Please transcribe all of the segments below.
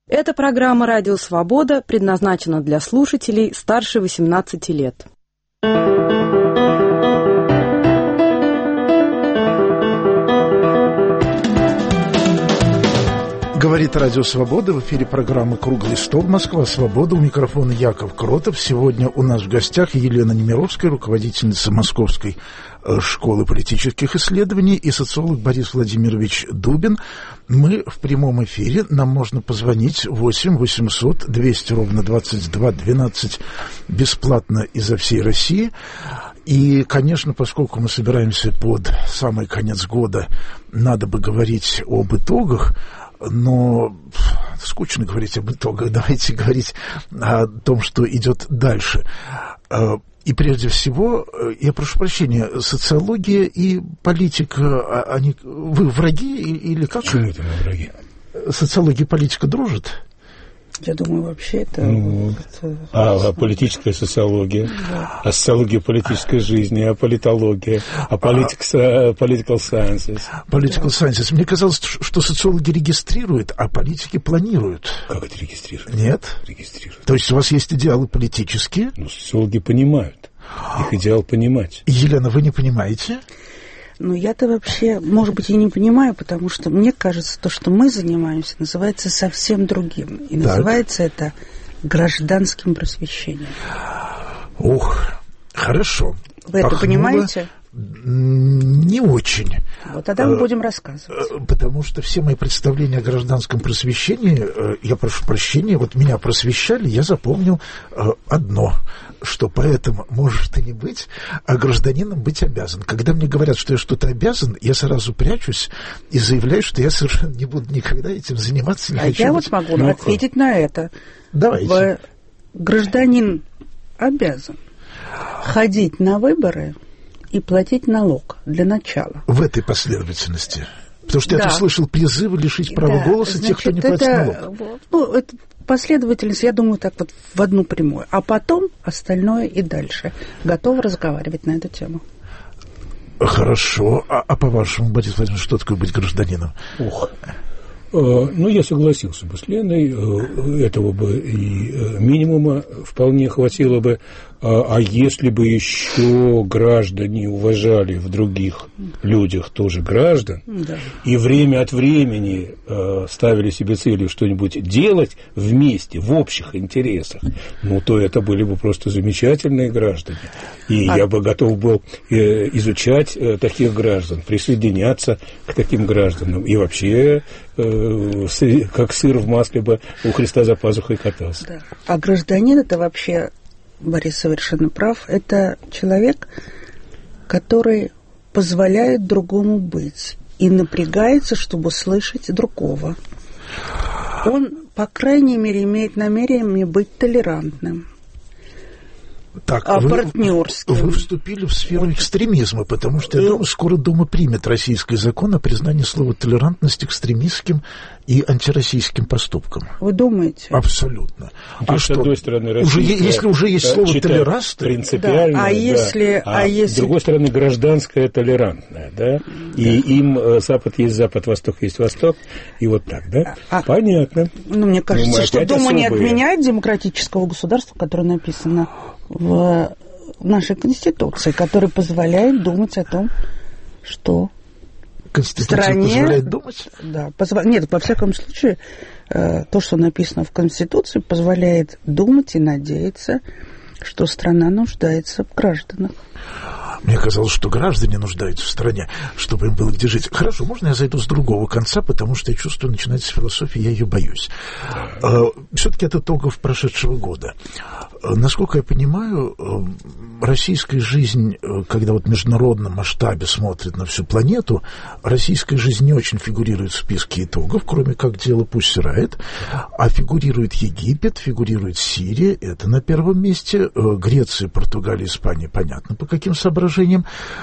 Эта программа «Радио Свобода» предназначена для слушателей старше 18 лет. Говорит Радио Свобода, в эфире программы «Круглый стол. Москва. Свобода». У микрофона Яков Кротов. Сегодня у нас в гостях Елена Немировская, руководительница Московской школы политических исследований, и социолог Борис Владимирович Дубин. Мы в прямом эфире. Нам можно позвонить 8 800 200 ровно 22 12 бесплатно изо всей России. И, конечно, поскольку мы собираемся под самый конец года, надо бы говорить об итогах, но скучно говорить об итогах. Давайте говорить о том, что идет дальше. И прежде всего, я прошу прощения, социология и политика, они, вы враги или как? Почему это мы враги? Социология и политика дружат? Я думаю, вообще это... А политическая социология, да. А социология политической жизни, а политология, а political sciences. Political sciences. Мне казалось, что социологи регистрируют, а политики планируют. Как это регистрируют? Нет? Регистрируют. То есть у вас есть идеалы политические? Ну, социологи понимают. Их идеал понимать. Елена, вы не понимаете? Ну, я-то вообще, может быть, и не понимаю, потому что мне кажется, то, что мы занимаемся, называется совсем другим. И называется это гражданским просвещением. Ух, хорошо. Вы это понимаете? Не очень. Вот тогда мы будем рассказывать. Потому что все мои представления о гражданском просвещении, я прошу прощения, вот меня просвещали, я запомнил одно, что поэтому может и не быть, а гражданином быть обязан. Когда мне говорят, что я что-то обязан, я сразу прячусь и заявляю, что я совершенно не буду никогда этим заниматься. Не хочу я быть... вот могу ответить на это. Давайте. Гражданин обязан ходить на выборы и платить налог для начала. В этой последовательности. Потому что я тут слышал призывы лишить права голоса тех, кто не платит налог. Ну, это последовательность, я думаю, так вот в одну прямую. А потом остальное и дальше. Готовы разговаривать на эту тему. Хорошо. А по-вашему, Борис Владимирович, что такое быть гражданином? Ну, я согласился бы с Леной. Этого бы и минимума вполне хватило бы. А если бы еще граждане уважали в других людях тоже граждан, да, и время от времени ставили себе целью что-нибудь делать вместе, в общих интересах, ну, то это были бы просто замечательные граждане. И я бы готов был изучать таких граждан, присоединяться к таким гражданам. И вообще, как сыр в масле бы у Христа за пазухой катался. Да. А гражданин – это вообще... Борис совершенно прав. Это человек, который позволяет другому быть и напрягается, чтобы слышать другого. Он, по крайней мере, имеет намерение быть толерантным. Так, партнерским. Вы вступили в сферу экстремизма, потому что, я думаю, скоро Дума примет российский закон о признании слова «толерантность» экстремистским и антироссийским поступкам. Вы думаете? Абсолютно. А что, с одной стороны, если уже есть слово «толеранство», принципиально, да. С другой стороны, гражданское толерантное, да? И им Запад есть Запад, Восток есть Восток, и вот так, да? Понятно. Ну, мне кажется, что Дума не отменяет демократического государства, которое написано в нашей Конституции, который позволяет думать о том, что Конституция стране... позволяет думать? Да, нет, во всяком случае, то, что написано в Конституции, позволяет думать и надеяться, что страна нуждается в гражданах. Мне казалось, что граждане нуждаются в стране, чтобы им было где жить. Хорошо, можно я зайду с другого конца, потому что я чувствую, начинается философия, я ее боюсь. Все-таки от итогов прошедшего года. Насколько я понимаю, российская жизнь, когда вот в международном масштабе смотрит на всю планету, российская жизнь не очень фигурирует в списке итогов, кроме как дело Пусть-Райт, а фигурирует Египет, фигурирует Сирия, это на первом месте, Греция, Португалия, Испания, понятно, по каким соображениям.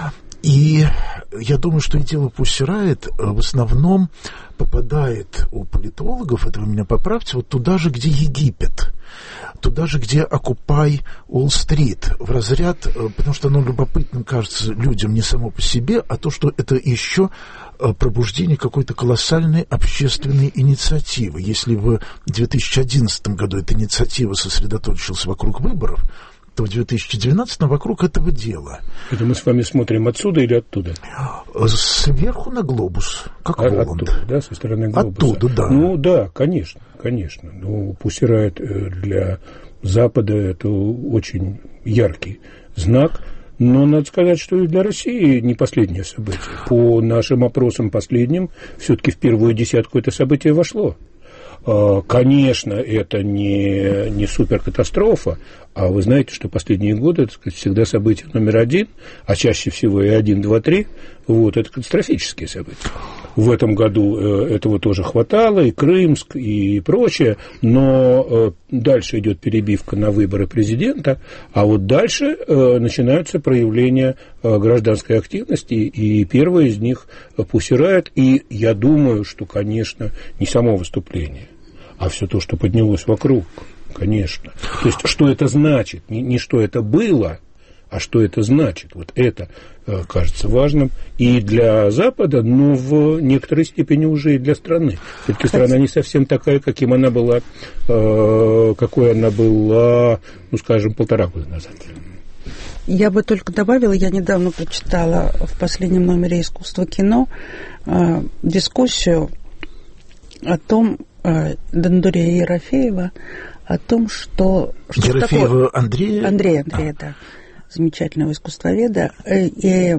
И я думаю, что и дело Pussy Riot в основном попадает у политологов, это вы меня поправьте, вот туда же, где Египет, туда же, где Occupy Wall Street, в разряд, потому что оно любопытным кажется людям не само по себе, а то, что это еще пробуждение какой-то колоссальной общественной инициативы. Если в 2011 году эта инициатива сосредоточилась вокруг выборов, то в 2012 вокруг этого дела. Это мы с вами смотрим отсюда или оттуда? Сверху на глобус, как Воланд. Оттуда, да, со стороны глобуса? Оттуда, да. Ну, да, конечно. Ну, Pussy Riot для Запада это очень яркий знак, но надо сказать, что и для России не последнее событие. По нашим опросам последним, все-таки в первую десятку это событие вошло. Конечно, это не суперкатастрофа, а вы знаете, что последние годы, так сказать, всегда событие номер один, а чаще всего и 1, 2, 3, вот, это катастрофические события. В этом году этого тоже хватало, и Крымск, и прочее, но дальше идет перебивка на выборы президента, а вот дальше начинаются проявления гражданской активности, и первое из них Pussy Riot, и я думаю, что, конечно, не само выступление, а все то, что поднялось вокруг, конечно. То есть, что это значит, не что это было, а что это значит. Вот это кажется важным и для Запада, но в некоторой степени уже и для страны. Все-таки страна не совсем такая, какой она была, ну, скажем, 1,5 года назад. Я бы только добавила, я недавно прочитала в последнем номере «Искусство кино» дискуссию о том, Дондурея и Ерофеева, о том, что Ерофеева такое... Андрея, да, замечательного искусствоведа, и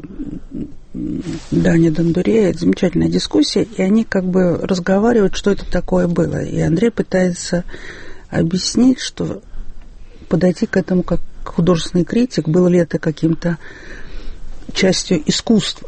Даня Дондурея, замечательная дискуссия, и они как бы разговаривают, что это такое было. И Андрей пытается объяснить, что подойти к этому как художественный критик, было ли это каким-то частью искусства.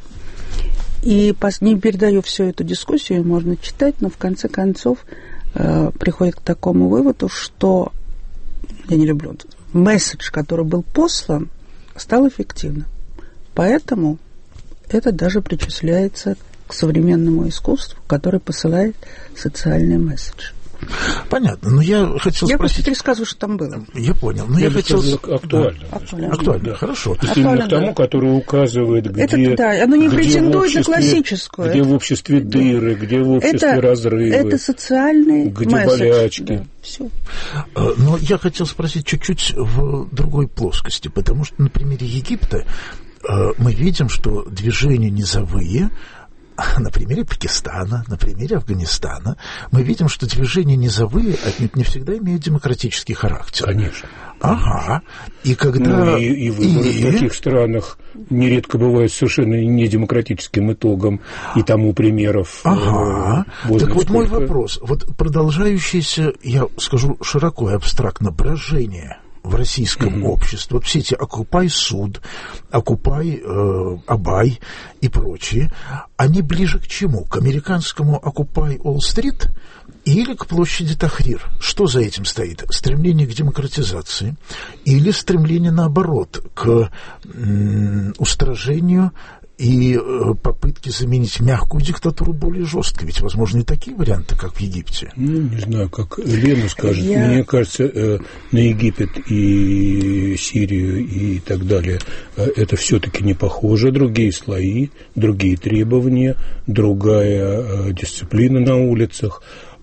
И не передаю всю эту дискуссию, можно читать, но в конце концов приходит к такому выводу, что, я не люблю, месседж, который был послан, стал эффективным. Поэтому это даже причисляется к современному искусству, которое посылает социальный месседж. Понятно, но я хотел спросить... Я просто пересказываю, что там было. Я понял, но я хотел... Актуально. Да. Актуально, хорошо. То есть именно к тому, который указывает, где... Это, да, оно не претендует на классическую. Где в обществе дыры, где в обществе разрывы. Это социальный где месседж. Болячки. Да, все. Но я хотел спросить чуть-чуть в другой плоскости, потому что на примере Египта мы видим, что движения низовые, на примере Пакистана, на примере Афганистана, мы видим, что движения низовые отнюдь не всегда имеют демократический характер. Конечно. Ага. И когда... И выборы в таких странах нередко бывают совершенно недемократическим итогом, и тому примеров. Ага. Так вот мой вопрос. Вот продолжающееся, я скажу широко и абстрактно, брожение в российском обществе, вот все эти Occupy суд, Occupy Абай и прочие, они ближе к чему? К американскому Occupy Wall Street или к площади Тахрир? Что за этим стоит? Стремление к демократизации или стремление, наоборот, к устражению и попытки заменить мягкую диктатуру более жесткой? Ведь возможны и такие варианты, как в Египте. Ну, не знаю, как Лена скажет. Мне кажется, на Египет и Сирию и так далее это все-таки не похоже. Другие слои, другие требования, другая дисциплина на улицах.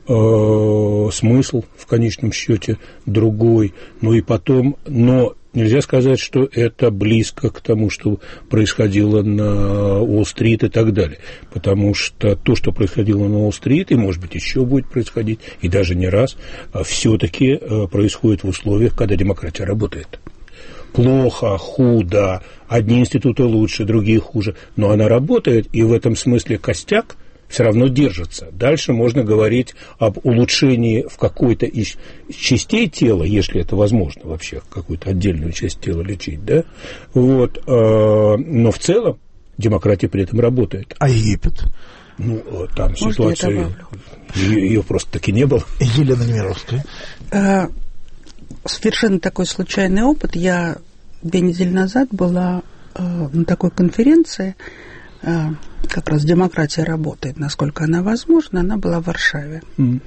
Смысл в конечном счете другой. Ну и потом, но нельзя сказать, что это близко к тому, что происходило на Уолл-стрит и так далее. Потому что то, что происходило на Уолл-стрит, и, может быть, еще будет происходить, и даже не раз, все-таки происходит в условиях, когда демократия работает. Плохо, худо, одни институты лучше, другие хуже, но она работает, и в этом смысле костяк все равно держится. Дальше можно говорить об улучшении в какой-то из частей тела, если это возможно вообще, какую-то отдельную часть тела лечить, да? Вот. Но в целом демократия при этом работает. А Египет? Ну, там можно ситуация... Ее просто-таки не было. Елена Немировская. Совершенно такой случайный опыт. Я 2 недели назад была на такой конференции, как раз «Демократия работает, насколько она возможна», она была в Варшаве.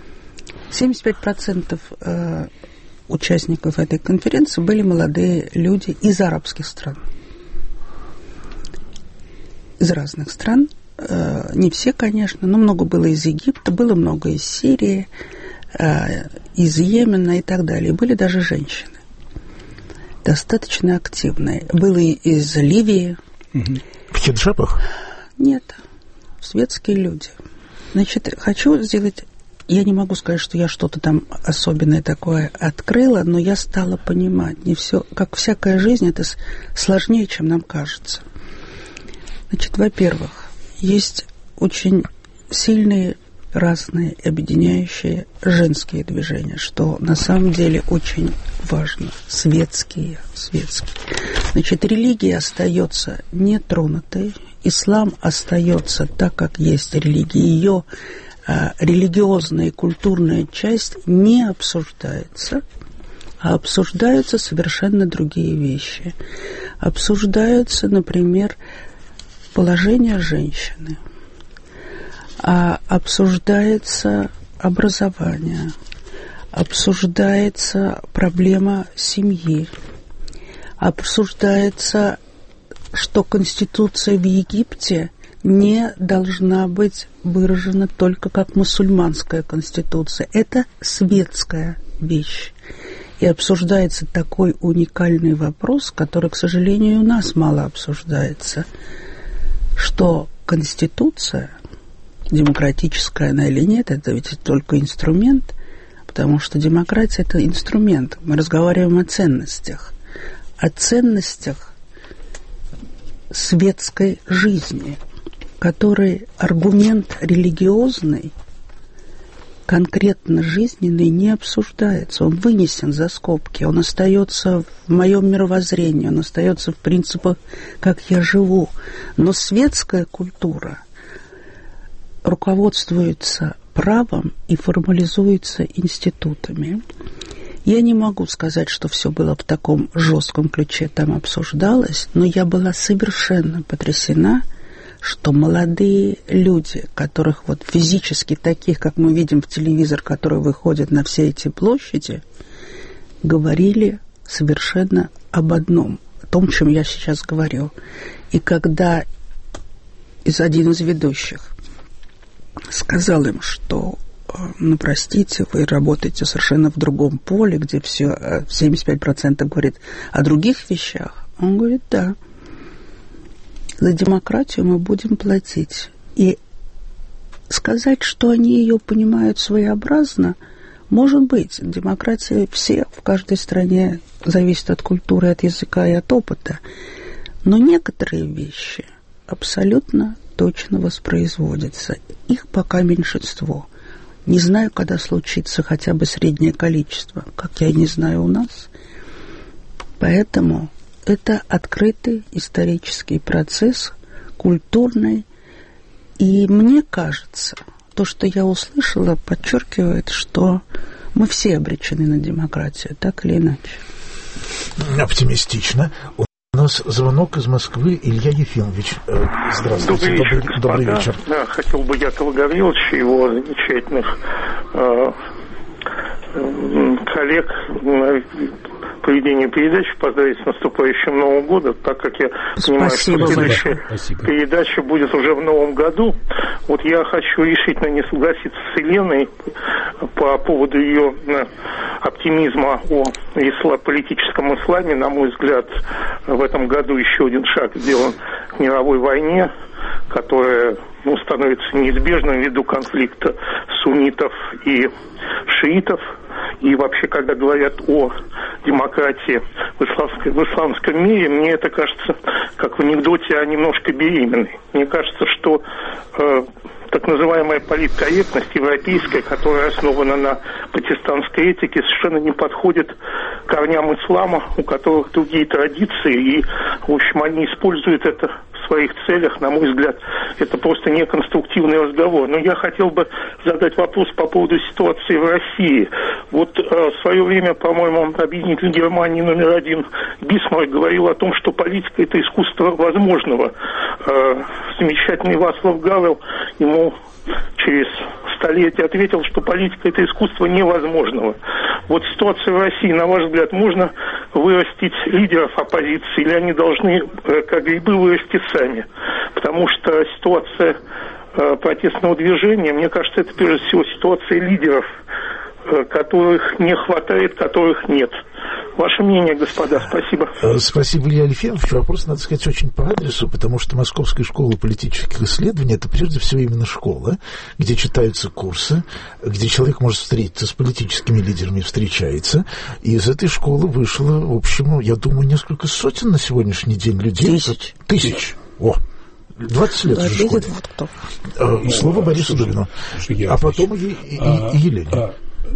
75% участников этой конференции были молодые люди из арабских стран. Из разных стран. Не все, конечно, но много было из Египта, было много из Сирии, из Йемена и так далее. Были даже женщины. Достаточно активные. Было и из Ливии. В хиджабах? Нет. Светские люди. Значит, хочу сделать... Я не могу сказать, что я что-то там особенное такое открыла, но я стала понимать, не все, как всякая жизнь, это сложнее, чем нам кажется. Значит, во-первых, есть очень сильные, разные, объединяющие женские движения, что на самом деле очень важно. Светские. Значит, религия остается нетронутой, ислам остается так, как есть религия, ее религиозная и культурная часть не обсуждается, а обсуждаются совершенно другие вещи. Обсуждаются, например, положение женщины, обсуждается образование, обсуждается проблема семьи, обсуждается, что Конституция в Египте не должна быть выражена только как мусульманская конституция. Это светская вещь. И обсуждается такой уникальный вопрос, который, к сожалению, у нас мало обсуждается, что конституция, демократическая она или нет, это ведь только инструмент, потому что демократия – это инструмент. Мы разговариваем о ценностях светской жизни, который аргумент религиозный, конкретно жизненный, не обсуждается. Он вынесен за скобки, он остается в моем мировоззрении, он остается в принципах, как я живу. Но светская культура руководствуется правом и формализуется институтами. Я не могу сказать, что все было в таком жестком ключе там обсуждалось, но я была совершенно потрясена, что молодые люди, которых вот физически таких, как мы видим в телевизор, которые выходят на все эти площади, говорили совершенно об одном, о том, чем я сейчас говорю. И когда один из ведущих сказал им, что ну, простите, вы работаете совершенно в другом поле, где все 75% говорит о других вещах, он говорит, да. За демократию мы будем платить. И сказать, что они ее понимают своеобразно, может быть. Демократия все в каждой стране зависит от культуры, от языка и от опыта. Но некоторые вещи абсолютно точно воспроизводятся. Их пока меньшинство. Не знаю, когда случится хотя бы среднее количество, как я не знаю у нас. Поэтому... это открытый исторический процесс, культурный. И мне кажется, то, что я услышала, подчеркивает, что мы все обречены на демократию, так или иначе. Оптимистично. У нас звонок из Москвы. Илья Ефимович. Здравствуйте. Добрый вечер. Да, хотел бы Якова Гавриловича, его замечательных коллег проведения передачи поздравить с наступающим Новым годом, так как я понимаю, что следующая передача будет уже в Новом году. Вот я хочу решительно не согласиться с Еленой по поводу ее оптимизма о политическом исламе. На мой взгляд, в этом году еще один шаг сделан к мировой войне, которая становится неизбежной ввиду конфликта суннитов и шиитов. И вообще, когда говорят о демократии в исламском мире, мне это кажется, как в анекдоте о немножко беременной. Мне кажется, что так называемая политкорректность европейская, которая основана на протестантской этике, совершенно не подходит к корням ислама, у которых другие традиции, и, в общем, они используют это в своих целях, на мой взгляд, это просто неконструктивный разговор. Но я хотел бы задать вопрос по поводу ситуации в России. Вот в свое время, по-моему, объединитель Германии номер 1 Бисмарк говорил о том, что политика – это искусство возможного. Замечательный Вацлав Гавел ему через столетие ответил, что политика – это искусство невозможного. Вот ситуация в России, на ваш взгляд, можно вырастить лидеров оппозиции, или они должны, как грибы, вырасти сами? Потому что ситуация протестного движения, мне кажется, это прежде всего ситуация лидеров, которых не хватает, которых нет. Ваше мнение, господа, спасибо. Спасибо, Илья Алифеевич. Вопрос, надо сказать, очень по адресу, потому что Московская школа политических исследований – это прежде всего именно школа, где читаются курсы, где человек может встретиться с политическими лидерами, встречается. И из этой школы вышло, в общем, я думаю, несколько сотен на сегодняшний день людей. Тысяч. О! 20 лет уже школе. Слово Борису Дубину. А потом и Елене.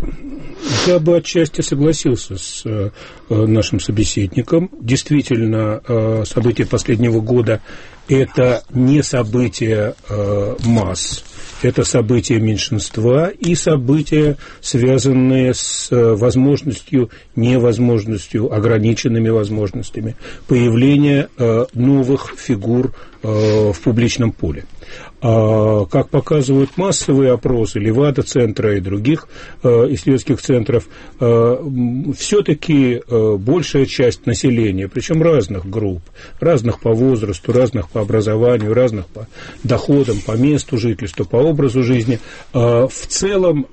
Я бы отчасти согласился с нашим собеседником. Действительно, события последнего года – это не события масс, это события меньшинства и события, связанные с возможностью, невозможностью, ограниченными возможностями появления новых фигур в публичном поле. Как показывают массовые опросы Левада-центра и других исследовательских центров, все-таки большая часть населения, причем разных групп, разных по возрасту, разных по образованию, разных по доходам, по месту жительства, по образу жизни, в целом,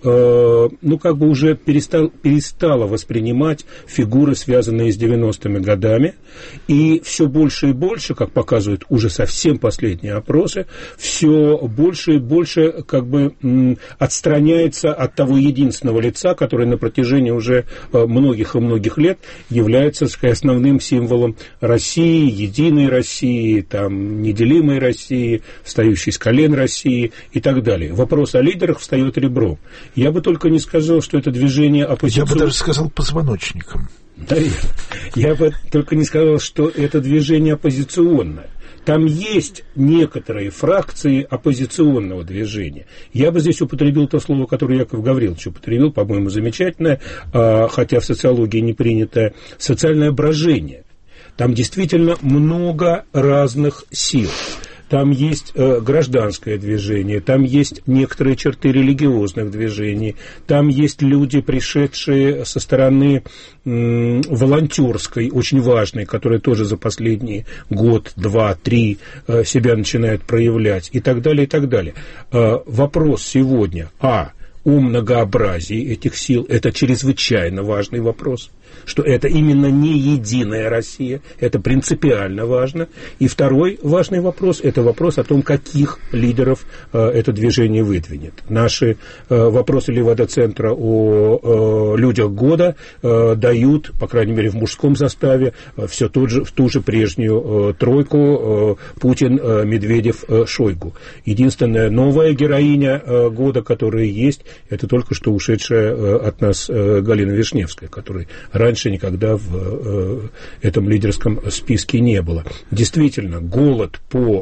уже перестала воспринимать фигуры, связанные с 90-ми годами, и все больше и больше, как показывают уже совсем последние опросы, все больше и больше отстраняется от того единственного лица, которое на протяжении уже многих и многих лет является основным символом России, единой России, неделимой России, встающей с колен России и так далее. Вопрос о лидерах встает ребром. Я бы только не сказал, что это движение оппозиционное. Я бы даже сказал позвоночником. Наверное. Я бы только не сказал, что это движение оппозиционное. Там есть некоторые фракции оппозиционного движения. Я бы здесь употребил то слово, которое Яков Гаврилович употребил, по-моему, замечательное, хотя в социологии не принятое, социальное брожение. Там действительно много разных сил. Там есть гражданское движение, там есть некоторые черты религиозных движений, там есть люди, пришедшие со стороны волонтерской, очень важной, которая тоже за последний год, 2, 3 себя начинает проявлять и так далее, и так далее. Вопрос сегодня о многообразии этих сил – это чрезвычайно важный вопрос, что это именно не единая Россия, это принципиально важно. И второй важный вопрос – это вопрос о том, каких лидеров это движение выдвинет. Наши вопросы Левада-центра о людях года дают, по крайней мере, в мужском составе, все ту же прежнюю тройку Путин, Медведев, Шойгу. Единственная новая героиня года, которая есть, это только что ушедшая от нас Галина Вишневская, которой раньше никогда в этом лидерском списке не было. Действительно, голод по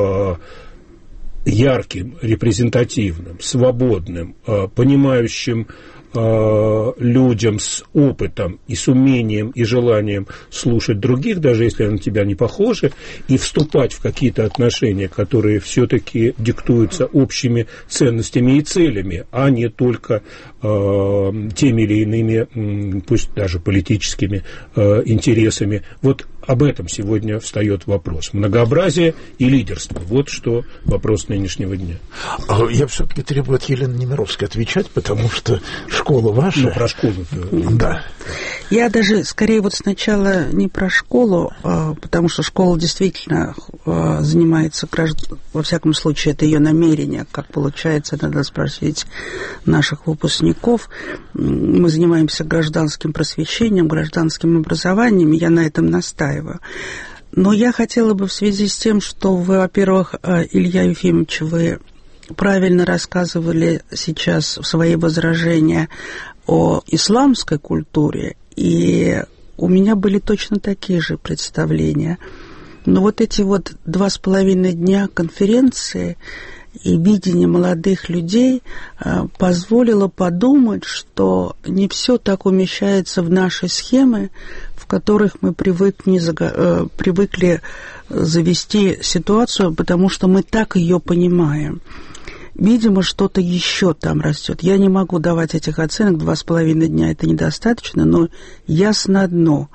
ярким, репрезентативным, свободным, понимающим людям с опытом и с умением и желанием слушать других, даже если они на тебя не похожи, и вступать в какие-то отношения, которые все-таки диктуются общими ценностями и целями, а не только теми или иными, пусть даже политическими интересами. Вот об этом сегодня встает вопрос. Многообразие и лидерство. Вот что вопрос нынешнего дня. Я все-таки требую от Елены Немировской отвечать, потому что школа ваша. Про школу. Да. Я даже скорее сначала не про школу, потому что школа действительно занимается, во всяком случае, это ее намерение. Как получается, надо спросить наших выпускников. Мы занимаемся гражданским просвещением, гражданским образованием, я на этом настаиваю. Но я хотела бы в связи с тем, что вы, во-первых, Илья Ефимович, вы правильно рассказывали сейчас свои возражения о исламской культуре, и у меня были точно такие же представления. Но вот эти вот 2,5 дня конференции и видение молодых людей позволило подумать, что не все так умещается в наши схемы, в которых мы привыкли завести ситуацию, потому что мы так ее понимаем. Видимо, что-то еще там растет. Я не могу давать этих оценок, 2,5 дня это недостаточно, но ясно одно.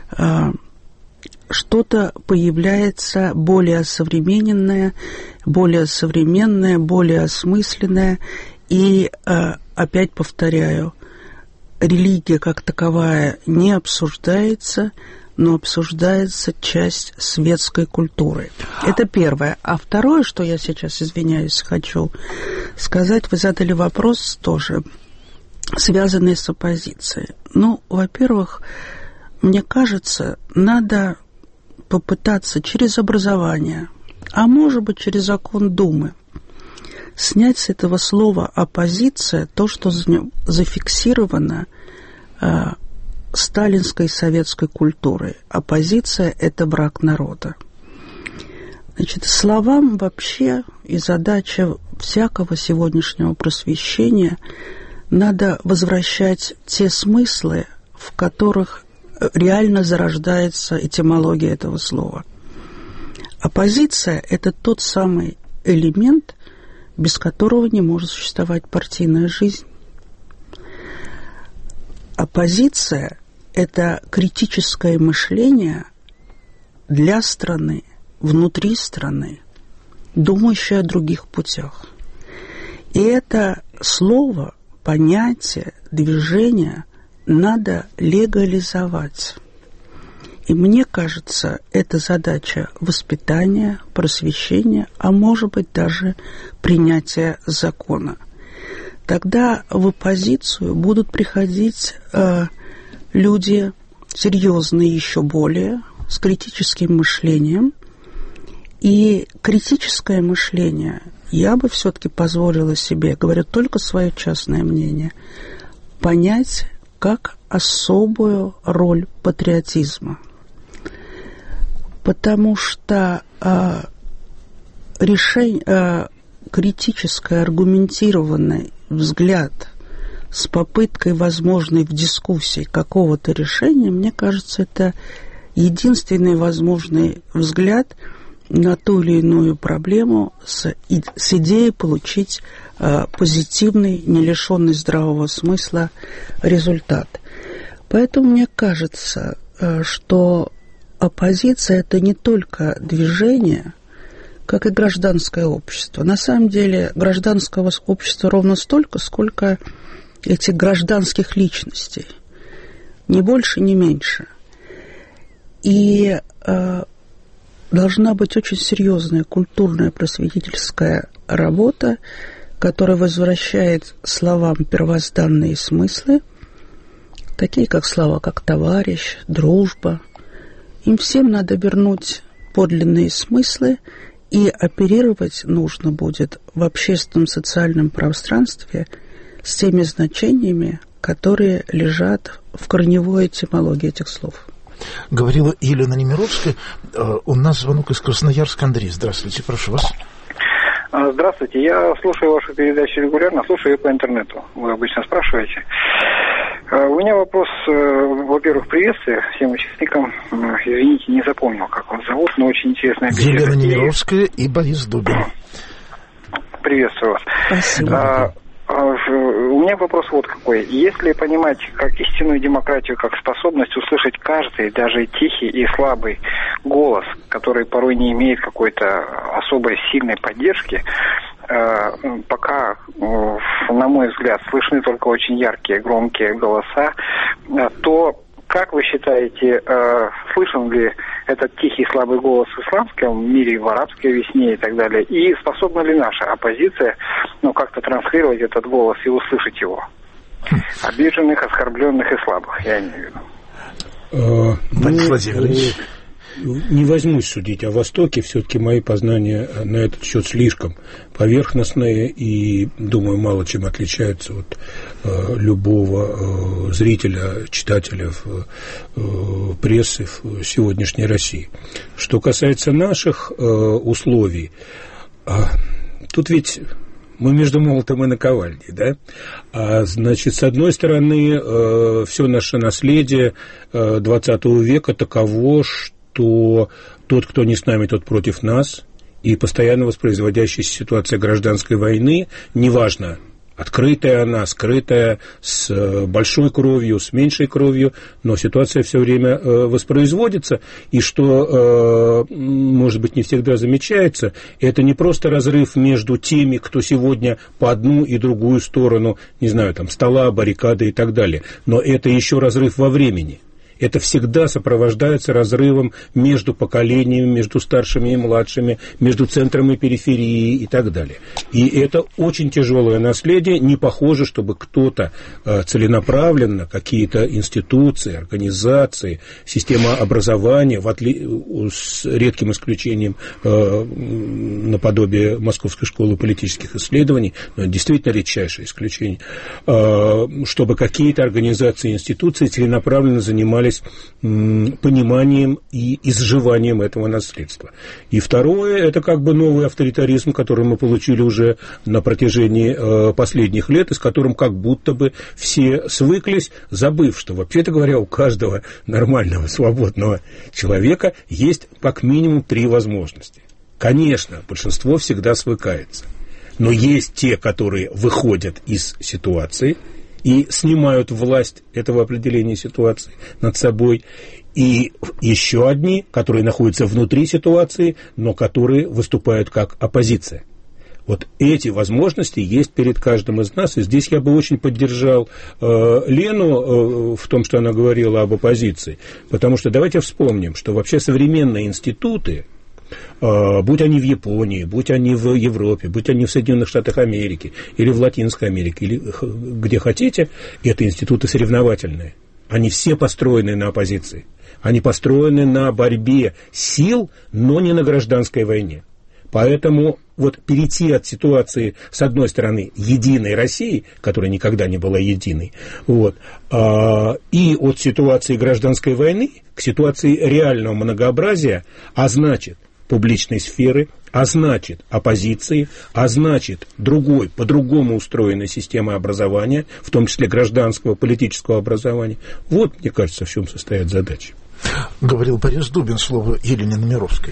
Что-то появляется более современное, более осмысленное. И, опять повторяю, религия как таковая не обсуждается, но обсуждается часть светской культуры. Это первое. А второе, что я сейчас, извиняюсь, хочу сказать, вы задали вопрос тоже, связанный с оппозицией. Ну, во-первых, мне кажется, надо попытаться через образование, а может быть через закон Думы, снять с этого слова «оппозиция» то, что зафиксировано сталинской советской культурой. Оппозиция – это враг народа. Значит, словам вообще и задача всякого сегодняшнего просвещения надо возвращать те смыслы, в которых реально зарождается этимология этого слова. Оппозиция – это тот самый элемент, без которого не может существовать партийная жизнь. Оппозиция – это критическое мышление для страны, внутри страны, думающее о других путях. И это слово, понятие, движение надо легализовать. И мне кажется, это задача воспитания, просвещения, а может быть даже принятия закона. Тогда в оппозицию будут приходить люди серьезные еще более, с критическим мышлением. И критическое мышление я бы все-таки позволила себе, говорю только свое частное мнение, понять как особую роль патриотизма. Потому что критический, аргументированный взгляд с попыткой возможной в дискуссии какого-то решения, мне кажется, это единственный возможный взгляд на ту или иную проблему с идеей получить позитивный, не лишенный здравого смысла результат. Поэтому мне кажется, что оппозиция – это не только движение, как и гражданское общество. На самом деле гражданского общества ровно столько, сколько этих гражданских личностей. Ни больше, ни меньше. И должна быть очень серьезная культурная просветительская работа, которая возвращает словам первозданные смыслы, такие как слова, как товарищ, дружба. Им всем надо вернуть подлинные смыслы, и оперировать нужно будет в общественном социальном пространстве с теми значениями, которые лежат в корневой этимологии этих слов. Говорила Елена Немировская. У нас звонок из Красноярска. Андрей, здравствуйте, прошу вас. Здравствуйте, я слушаю вашу передачу регулярно, слушаю ее по интернету. Вы обычно спрашиваете. У меня вопрос, во-первых, приветствие всем участникам. Извините, не запомнил, как вас зовут, но очень интересная беседа. Елена Немировская и Борис Дубин. Приветствую вас. Спасибо. У меня вопрос вот какой. Если понимать как истинную демократию, как способность услышать каждый, даже тихий и слабый голос, который порой не имеет какой-то особой сильной поддержки, пока, на мой взгляд, слышны только очень яркие, громкие голоса, то как вы считаете, слышен ли этот тихий слабый голос в исламском мире, в арабской весне и так далее? И способна ли наша оппозиция как-то транслировать этот голос и услышать его? Обиженных, оскорбленных и слабых, я имею в виду. Борис Владимирович. Не возьмусь судить о Востоке, все-таки мои познания на этот счет слишком поверхностные и, думаю, мало чем отличаются от любого зрителя, читателя прессы в сегодняшней России. Что касается наших условий, тут ведь мы между молотом и наковальней, да? Значит, с одной стороны, все наше наследие XX века таково, что тот, кто не с нами, тот против нас, и постоянно воспроизводящаяся ситуация гражданской войны, неважно, открытая она, скрытая, с большой кровью, с меньшей кровью, но ситуация все время воспроизводится, и что, может быть, не всегда замечается, это не просто разрыв между теми, кто сегодня по одну и другую сторону, не знаю, там, стола, баррикады и так далее, но это еще разрыв во времени. Это всегда сопровождается разрывом между поколениями, между старшими и младшими, между центром и периферией и так далее. И это очень тяжелое наследие. Не похоже, чтобы кто-то целенаправленно, какие-то институции, организации, система образования, с редким исключением наподобие Московской школы политических исследований, но это действительно редчайшее исключение, чтобы какие-то организации и институции целенаправленно занимались пониманием и изживанием этого наследства. И второе, это как бы новый авторитаризм, который мы получили уже на протяжении последних лет, и с которым как будто бы все свыклись, забыв, что, вообще-то говоря, у каждого нормального, свободного человека есть как минимум 3 возможности. Конечно, большинство всегда свыкается, но есть те, которые выходят из ситуации и снимают власть этого определения ситуации над собой. И еще одни, которые находятся внутри ситуации, но которые выступают как оппозиция. Вот эти возможности есть перед каждым из нас. И здесь я бы очень поддержал Лену в том, что она говорила об оппозиции. Потому что давайте вспомним, что вообще современные институты, будь они в Японии, будь они в Европе, будь они в Соединенных Штатах Америки или в Латинской Америке, или где хотите, это институты соревновательные. Они все построены на оппозиции. Они построены на борьбе сил, но не на гражданской войне. Поэтому вот перейти от ситуации, с одной стороны, единой России, которая никогда не была единой, и от ситуации гражданской войны к ситуации реального многообразия, а значит, публичной сферы, а значит, оппозиции, а значит, другой, по-другому устроенной системы образования, в том числе гражданского, политического образования. Вот, мне кажется, в чем состоят задачи. Говорил Борис Дубин, слово Елене Немировской.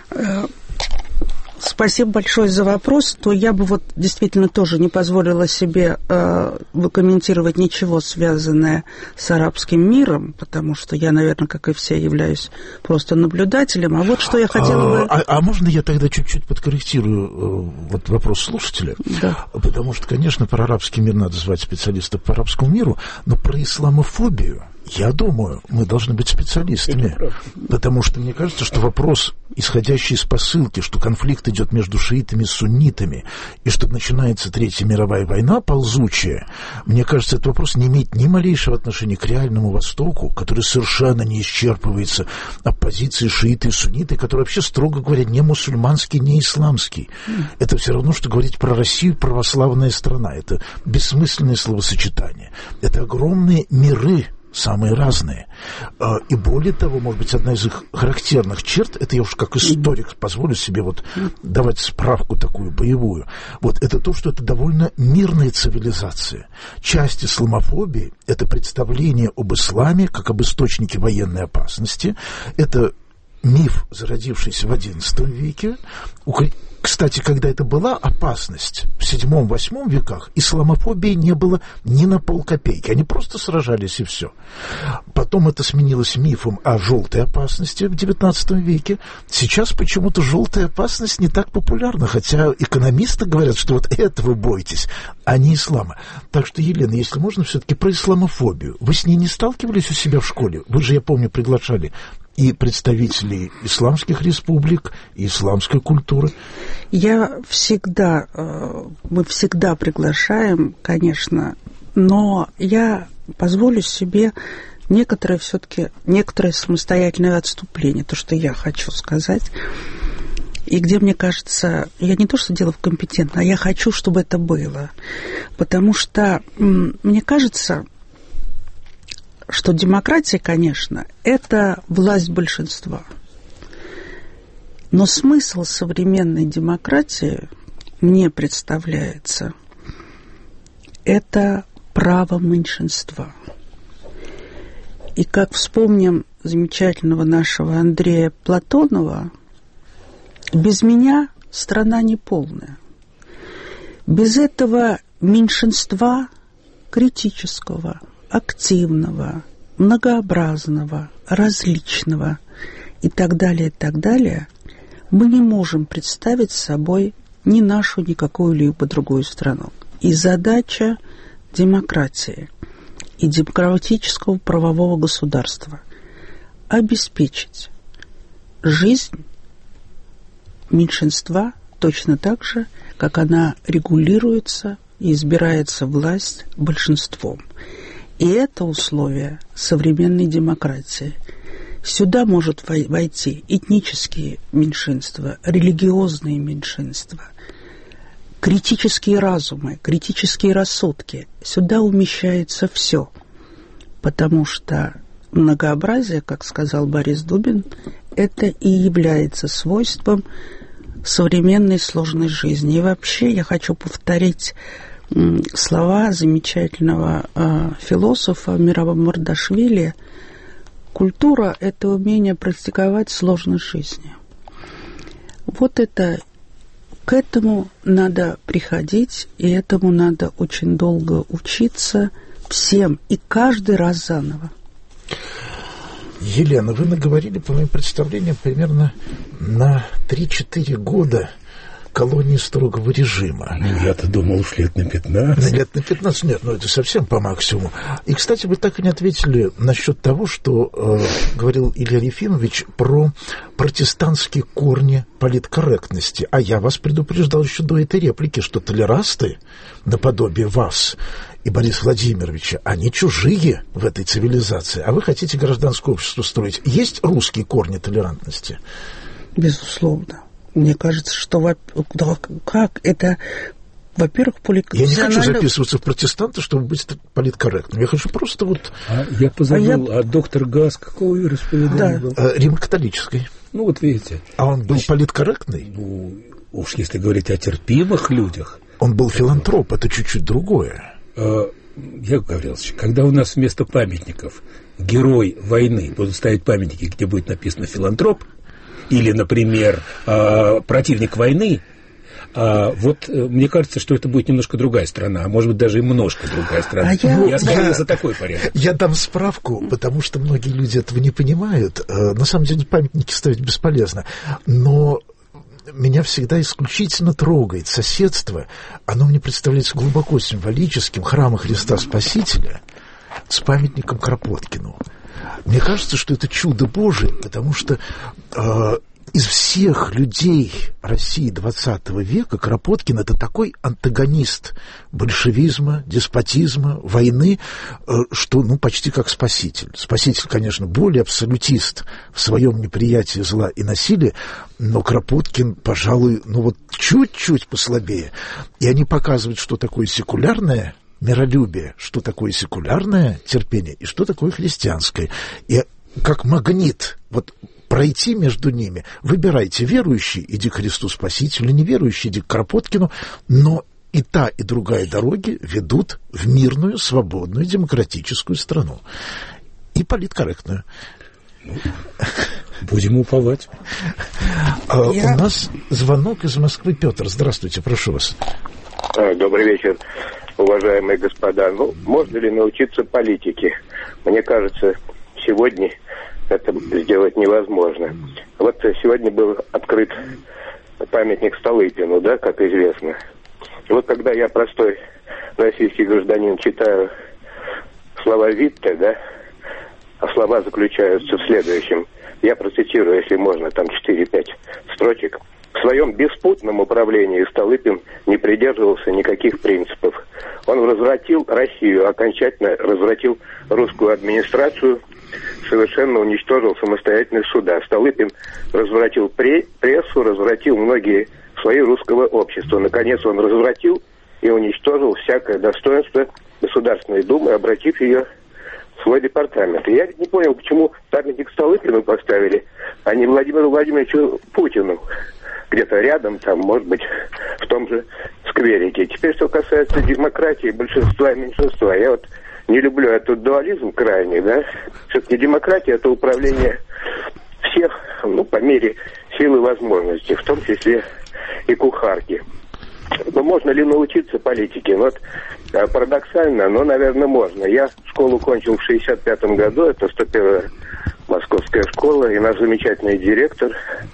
Спасибо большое за вопрос. То я бы действительно тоже не позволила себе выкомментировать ничего, связанное с арабским миром, потому что я, наверное, как и все, являюсь просто наблюдателем. А вот что я хотела бы... А можно я тогда чуть-чуть подкорректирую вопрос слушателя? Да. Потому что, конечно, про арабский мир надо звать специалистов по арабскому миру, но про исламофобию, я думаю, мы должны быть специалистами, потому что мне кажется, что вопрос, исходящий из посылки, что конфликт идет между шиитами и суннитами, и что начинается Третья мировая война ползучая, мне кажется, этот вопрос не имеет ни малейшего отношения к реальному Востоку, который совершенно не исчерпывается оппозицией шииты и сунниты, который вообще, строго говоря, не мусульманский, не исламский. Это все равно, что говорить про Россию православная страна. Это бессмысленное словосочетание. Это огромные миры, самые разные. И более того, может быть, одна из их характерных черт, это я уж как историк позволю себе давать справку такую боевую, это то, что это довольно мирная цивилизация. Часть исламофобии – это представление об исламе как об источнике военной опасности. Это миф, зародившийся в XI веке. Кстати, когда это была опасность в VII-VIII веках, исламофобии не было ни на полкопейки. Они просто сражались, и все. Потом это сменилось мифом о желтой опасности в XIX веке. Сейчас почему-то желтая опасность не так популярна, хотя экономисты говорят, что этого бойтесь, а не ислама. Так что, Елена, если можно, все-таки про исламофобию. Вы с ней не сталкивались у себя в школе? Вы же, я помню, приглашали и представителей исламских республик, и исламской культуры. Мы всегда приглашаем, конечно, но я позволю себе некоторое самостоятельное отступление, то, что я хочу сказать, и где, мне кажется, я не то, что дело в компетентном, а я хочу, чтобы это было. Потому что мне кажется, что демократия, конечно, это власть большинства. Но смысл современной демократии, мне представляется, это право меньшинства. И как вспомним замечательного нашего Андрея Платонова, без меня страна неполная. Без этого меньшинства критического, активного, многообразного, различного и так далее, мы не можем представить собой ни нашу, ни какую-либо другую страну. И задача демократии и демократического правового государства – обеспечить жизнь меньшинства точно так же, как она регулируется и избирается власть большинством. И это условие современной демократии. Сюда может войти этнические меньшинства, религиозные меньшинства, критические разумы, критические рассудки. Сюда умещается все, потому что многообразие, как сказал Борис Дубин, это и является свойством современной сложной жизни. И вообще я хочу повторить слова замечательного философа Мирава Мардашвили. Культура – это умение практиковать сложность жизни. Вот это, к этому надо приходить, и этому надо очень долго учиться всем, и каждый раз заново. Елена, вы наговорили, по моим представлениям, примерно на 3-4 года колонии строгого режима. Я-то думал, уж лет на 15. Лет на 15, нет, это совсем по максимуму. И, кстати, вы так и не ответили насчет того, что говорил Илья Ефимович про протестантские корни политкорректности. А я вас предупреждал еще до этой реплики, что толерасты, наподобие вас и Бориса Владимировича, они чужие в этой цивилизации. А вы хотите гражданское общество строить. Есть русские корни толерантности? Безусловно. Мне кажется, что как это, во-первых, Я не хочу записываться в протестанты, чтобы быть политкорректным. Я хочу просто вот... Я позабыл, доктор Газ какого вероисповедания был? Римо-католической. Ну, вот видите. А он был политкорректный? Ну, уж если говорить о терпимых людях. Он был филантроп, это чуть-чуть другое. Яков Гаврилович, когда у нас вместо памятников герой войны будут ставить памятники, где будет написано «филантроп», или, например, противник войны, вот мне кажется, что это будет немножко другая страна, а может быть даже и немножко другая страна. Я скорее за такой порядок. Я дам справку, потому что многие люди этого не понимают. На самом деле памятники ставить бесполезно, но меня всегда исключительно трогает соседство. Оно мне представляется глубоко символическим. Храма Христа Спасителя с памятником Кропоткину. Мне кажется, что это чудо Божие, потому что из всех людей России XX века Кропоткин – это такой антагонист большевизма, деспотизма, войны, что почти как спаситель. Спаситель, конечно, более абсолютист в своем неприятии зла и насилия, но Кропоткин, пожалуй, чуть-чуть послабее. И они показывают, что такое секулярное миролюбие, что такое секулярное терпение и что такое христианское. И как магнит, пройти между ними, выбирайте: верующий, иди к Христу Спасителю, неверующий, иди к Кропоткину, но и та, и другая дороги ведут в мирную, свободную, демократическую страну. И политкорректную. Будем уповать. У нас звонок из Москвы. Петр, здравствуйте, прошу вас. Добрый вечер, уважаемые господа. Можно ли научиться политике? Мне кажется, сегодня это сделать невозможно. Вот сегодня был открыт памятник Столыпину, как известно. И вот когда я, простой российский гражданин, читаю слова Витте, а слова заключаются в следующем. Я процитирую, если можно, там 4-5 строчек. В своем беспутном управлении Столыпин не придерживался никаких принципов. Он развратил Россию, окончательно развратил русскую администрацию, совершенно уничтожил самостоятельность суда. Столыпин развратил прессу, развратил многие слои русского общества. Наконец он развратил и уничтожил всякое достоинство Государственной Думы, обратив ее в свой департамент. И я не понял, почему памятник Столыпину поставили, а не Владимиру Владимировичу Путину. Где-то рядом, там, может быть, в том же скверике. Теперь, что касается демократии, большинства и меньшинства. Я вот не люблю этот дуализм крайний, да. Все-таки демократия – это управление всех, по мере силы и возможностей, в том числе и кухарки. Но можно ли научиться политике? Вот парадоксально, но, наверное, можно. Я школу кончил в 65-м году, это 101-я московская школа, и наш замечательный директор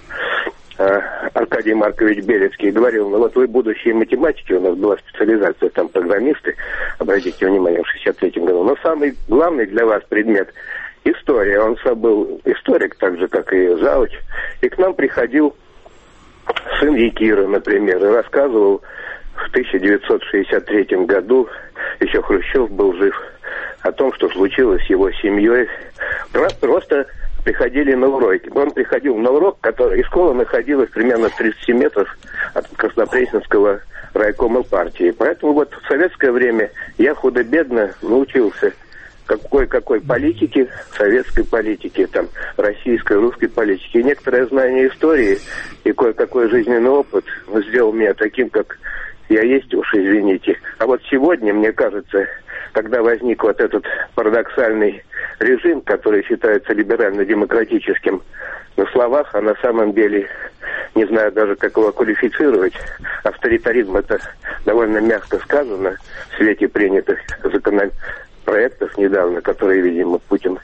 Аркадий Маркович Белецкий говорил, вот вы будущие математики, у нас была специализация, там программисты, обратите внимание, в 63-м году, но самый главный для вас предмет – история. Он сам был историк, так же, как и завуч, и к нам приходил сын Якира, например, и рассказывал в 1963 году, еще Хрущев был жив, о том, что случилось с его семьей. Просто приходили на уроки. Он приходил на урок, и школа находилась примерно в 30 метров от Краснопресненского райкома партии. Поэтому вот в советское время я худо-бедно научился какой политики, советской политики, там, российской, русской политики. И некоторое знание истории и кое-какой жизненный опыт сделал меня таким, как я есть, уж извините. А вот сегодня, мне кажется, когда возник вот этот парадоксальный режим, который считается либерально-демократическим на словах, а на самом деле, не знаю даже, как его квалифицировать, авторитаризм — это довольно мягко сказано в свете принятых законопроектов недавно, которые, видимо, Путин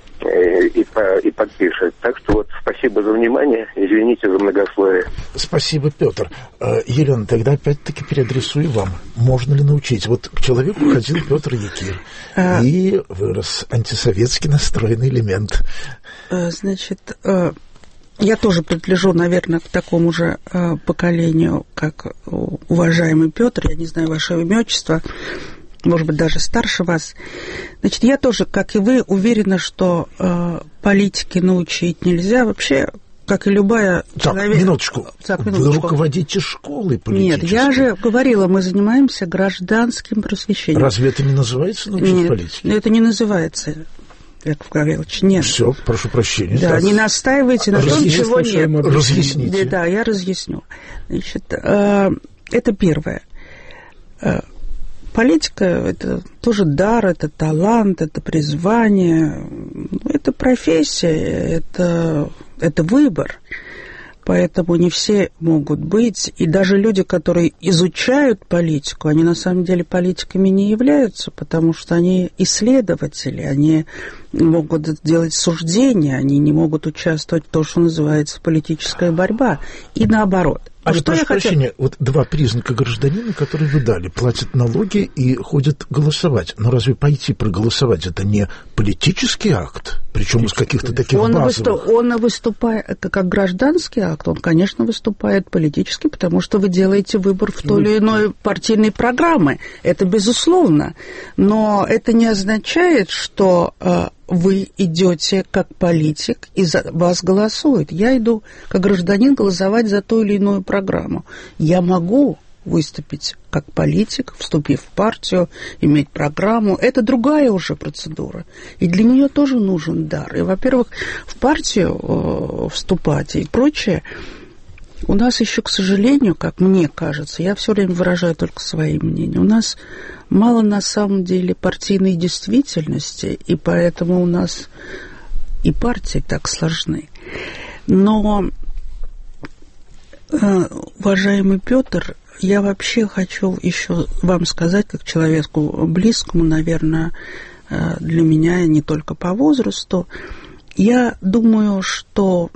и подпишет. Так что вот спасибо за внимание, извините за многословие. Спасибо, Петр. Елена, тогда опять-таки переадресую вам. Можно ли научить? Вот к человеку ходил Петр Якир, и вырос антисоветски настроенный элемент. Значит, я тоже принадлежу, наверное, к такому же поколению, как уважаемый Петр. Я не знаю ваше имя, отчество, может быть, даже старше вас. Значит, я тоже, как и вы, уверена, что политике научить нельзя. Вообще, как и любая человек... Минуточку. Вы руководите школой политической? Нет, я же говорила, мы занимаемся гражданским просвещением. Разве это не называется научить политике? Нет, это не называется, Яков Гаврилович, нет. Все, прошу прощения. Да, не настаивайте на том, чего нет. Разъясните. Да, я разъясню. Значит, это первое. Политика – это тоже дар, это талант, это призвание, это профессия, это выбор. Поэтому не все могут быть. И даже люди, которые изучают политику, они на самом деле политиками не являются, потому что они исследователи, они могут делать суждения, они не могут участвовать в том, что называется политическая борьба. И наоборот. А что я прощения, вот два признака гражданина, которые вы дали: платят налоги и ходят голосовать. Но разве пойти проголосовать — это не политический акт? Причем из каких-то таких базовых... Он выступает как гражданский акт, он, конечно, выступает политически, потому что вы делаете выбор в той или иной партийной программе. Это безусловно. Но это не означает, что вы идете как политик и за вас голосуют. Я иду как гражданин голосовать за ту или иную программу. Я могу выступить как политик, вступив в партию, иметь программу. Это другая уже процедура. И для нее тоже нужен дар. И, во-первых, в партию вступать и прочее у нас еще, к сожалению, как мне кажется, я все время выражаю только свои мнения, у нас мало на самом деле партийной действительности, и поэтому у нас и партии так сложны. Но, уважаемый Петр, я вообще хочу еще вам сказать, как человеку близкому, наверное, для меня не только по возрасту, я думаю, что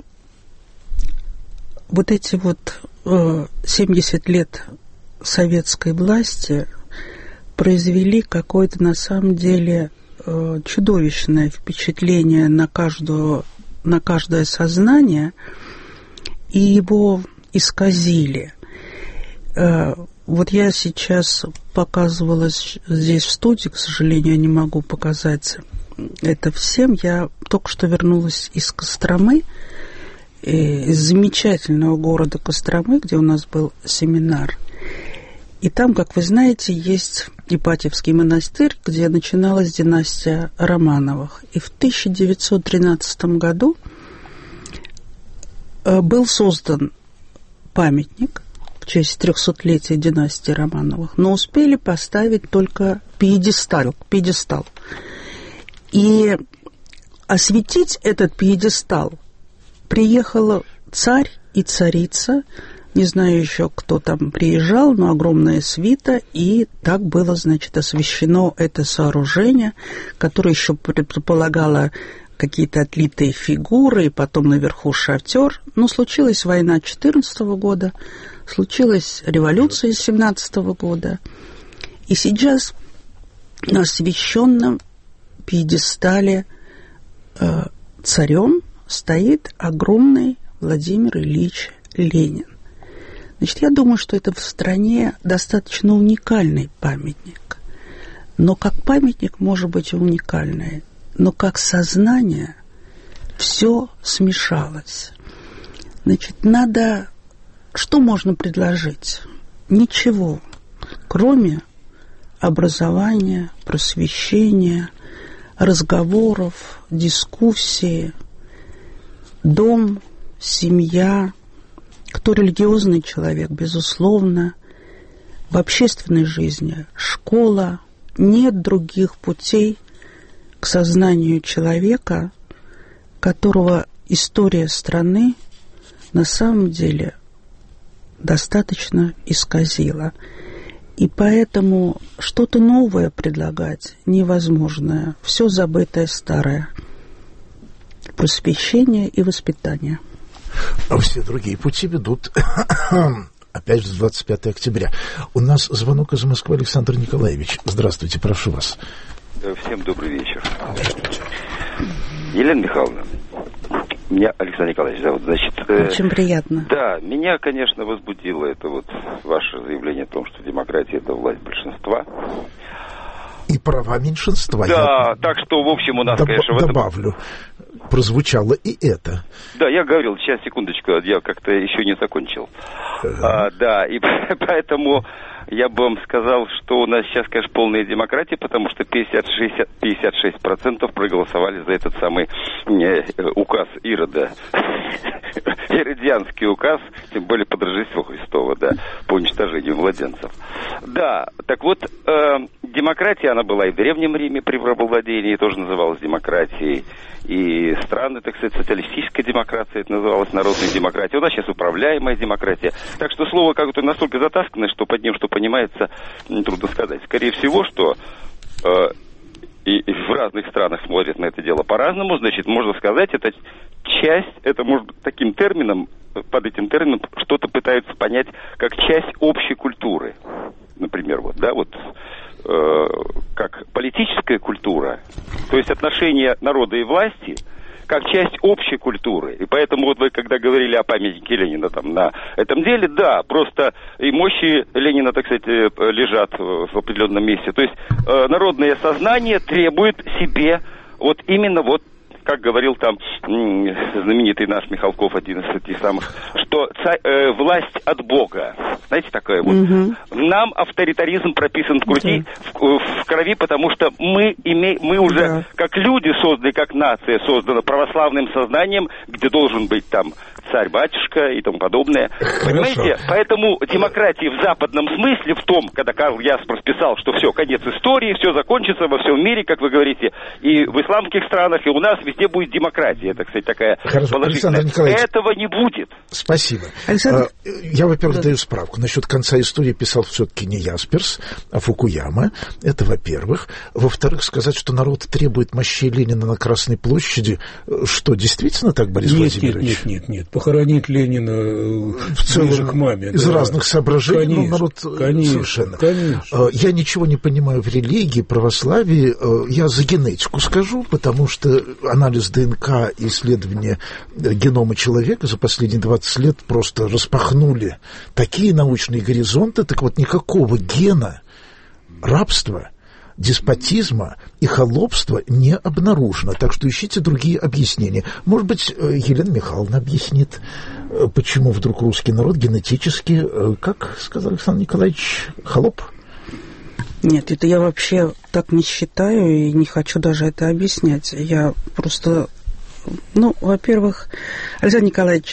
вот эти вот 70 лет советской власти произвели какое-то на самом деле чудовищное впечатление на каждое сознание, и его исказили. Вот я сейчас показывалась здесь в студии, к сожалению, я не могу показать это всем. Я только что вернулась из Костромы, из замечательного города Костромы, где у нас был семинар. И там, как вы знаете, есть Ипатьевский монастырь, где начиналась династия Романовых. И в 1913 году был создан памятник в честь 300-летия династии Романовых, но успели поставить только пьедестал. И осветить этот пьедестал приехал царь и царица. Не знаю еще, кто там приезжал, но огромная свита, и так было, значит, освящено это сооружение, которое еще предполагало какие-то отлитые фигуры, и потом наверху шатер. Но случилась война 14 года, случилась революция 17 года, и сейчас на освященном пьедестале царем стоит огромный Владимир Ильич Ленин. Значит, я думаю, что это в стране достаточно уникальный памятник. Но как памятник может быть уникальный, но как сознание все смешалось. Значит, надо... Что можно предложить? Ничего, кроме образования, просвещения, разговоров, дискуссии, дом, семья. Кто религиозный человек, безусловно, в общественной жизни школа, нет других путей к сознанию человека, которого история страны на самом деле достаточно исказила. И поэтому что-то новое предлагать невозможно. Все забытое старое. Просвещение и воспитание. А все другие пути ведут опять в 25 октября. У нас звонок из Москвы. Александр Николаевич. Здравствуйте, прошу вас. Всем добрый вечер. Елена Михайловна, меня Александр Николаевич зовут. Значит, очень приятно. Да, меня, конечно, возбудило это вот ваше заявление о том, что демократия – это власть большинства. И права меньшинства. Да, так что, в общем, у нас, конечно... Добавлю, прозвучало и это. Да, я говорил, сейчас, секундочку, я как-то еще не закончил. Да, и поэтому я бы вам сказал, что у нас сейчас, конечно, полная демократия, потому что 56% проголосовали за этот самый указ Ирода. Иродианский указ, тем более под Рождество Христово, да, по уничтожению младенцев. Да, так вот, демократия, она была и в Древнем Риме при рабовладении, тоже называлась демократией. И страны, так сказать, социалистическая демократия, это называлась народная демократия. У нас сейчас управляемая демократия. Так что слово как-то настолько затасканное, что под ним что понимается, трудно сказать. Скорее всего, что и в разных странах смотрят на это дело по-разному, значит, можно сказать, это часть, это может быть таким термином, под этим термином что-то пытаются понять как часть общей культуры. Например, вот, да, вот как политическая культура, то есть отношения народа и власти, как часть общей культуры. И поэтому вот вы, когда говорили о памятнике Ленина там на этом деле, да, просто и мощи Ленина, так сказать, лежат в определенном месте. То есть народное сознание требует себе вот именно вот, как говорил там знаменитый наш Михалков, один из этих самых, что власть от Бога. Знаете, такое вот. Нам авторитаризм прописан в груди, в крови, потому что мы уже как люди созданы, как нация создана православным сознанием, где должен быть там царь-батюшка и тому подобное. Понимаете? Поэтому демократия в западном смысле, в том, когда Карл Ясперс писал, что все, конец истории, все закончится во всем мире, как вы говорите, и в исламских странах, и у нас везде будет демократия, так сказать, такая положительная. Этого не будет. Спасибо. Я, во-первых, даю справку. Насчет конца истории писал все-таки не Ясперс, а Фукуяма. Это, во-первых. Во-вторых, сказать, что народ требует мощей Ленина на Красной площади, что, действительно так, Борис Владимирович? Нет. Похоронить Ленина в целом к маме. Из разных соображений. Конечно, народ совершенно. Конечно. Я ничего не понимаю в религии, православии. Я за генетику скажу, потому что она анализ ДНК и исследование генома человека за последние 20 лет просто распахнули такие научные горизонты, так вот никакого гена рабства, деспотизма и холопства не обнаружено. Так что ищите другие объяснения. Может быть, Елена Михайловна объяснит, почему вдруг русский народ генетически, как сказал Александр Николаевич, холоп? Нет, это я вообще так не считаю и не хочу даже это объяснять. Я просто... во-первых, Александр Николаевич,